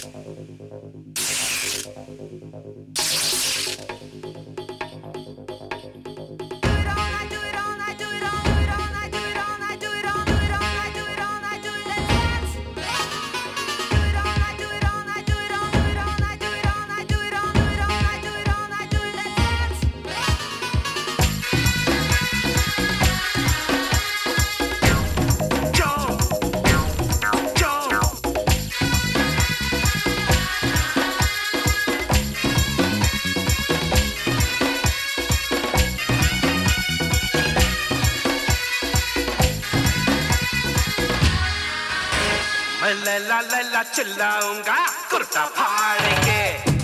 मैं लैला लैला चिल्लाऊंगा कुर्ता फाड़ के।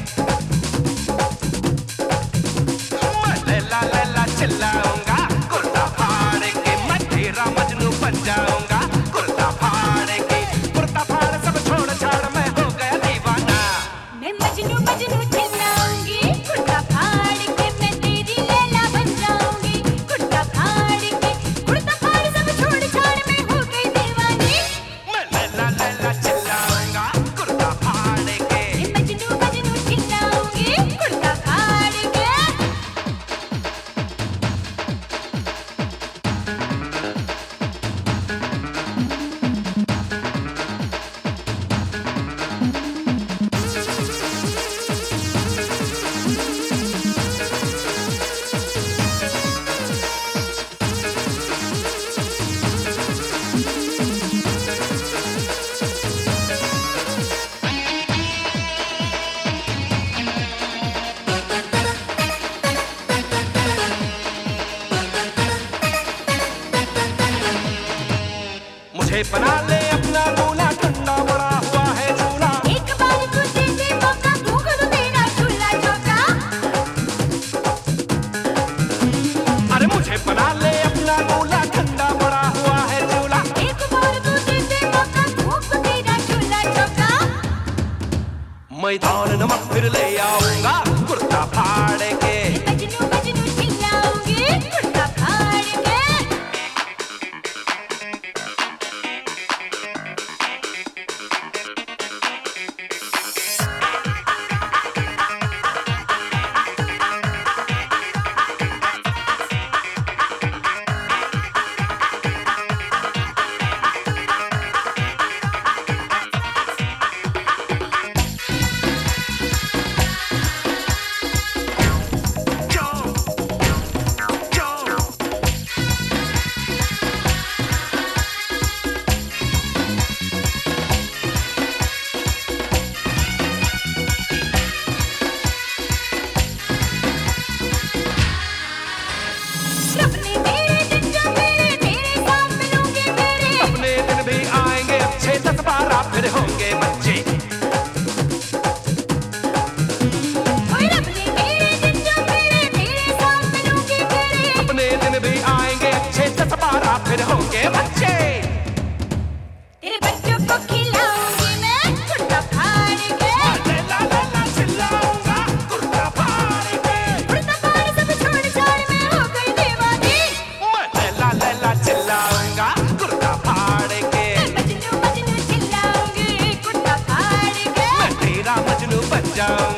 मैं लैला लैला चिल्लाऊंगा कुर्ता फाड़ के। मैं तेरा मजनू बन जाऊंगा कुर्ता फाड़ के। कुर्ता फाड़ सब छोड़ छाड़ मैं हो गया दीवाना। मैं मजनू मजनू चिल्लाऊंगी कुर्ता फाड़ के। मैं तेरी लैला बन जाऊंगी कुर्ता फाड़ के। कुर्ता फाड़ सब छोड़ छाड़ मैं हो गई दीवानी। मैं लैला लैला चिल्लाऊंगा कुर्ता फाड़ के। मैं मजनू मजनू चिल्लाऊंगी कुर्ता फाड़ के। मुझे बना ले अपना लूला ठंडा बड़ा हुआ है झूला। एक बार तू दे दे मौका भूख तो तेरा झूला झोंका। अरे मुझे बना ले अपना लूला ठंडा बड़ा हुआ है झूला। एक बार तू दे दे मौका भूख तो तेरा झूला झोंका। मैदान नमक फिर ले आऊंगा कुर्ता फाड़ के। मजनू मजनू चिल्लाऊंगी कुर्ता फाड़ के। अपने मेरे दिन जो मेरे साथ मिलोगे मेरे। अपने दिन भी आएंगे अच्छे 10-12 फिर होंगे बच्चे। और अपने मेरे दिन जो मेरे साथ मिलोगे मेरे। अपने दिन भी आएंगे अच्छे 10-12 फिर होंगे बच्चे। तेरे बच्चों को खिलाऊंगी मैं कुर्ता फाड़ के। लैला लैला चिल्लाऊंगा कुर्ता फाड़ के। कुर्ता फाड़ सब छोड़ छाड़ मैं हो गई दीवानी। मैं लैला लैला चिल्लाऊंगा कुर्ता फाड़ के। मैं मजनू मजनू चिल्लाऊंगी कुर्ता फाड़ के। मैं तेरा मजनू बन जाऊंगा।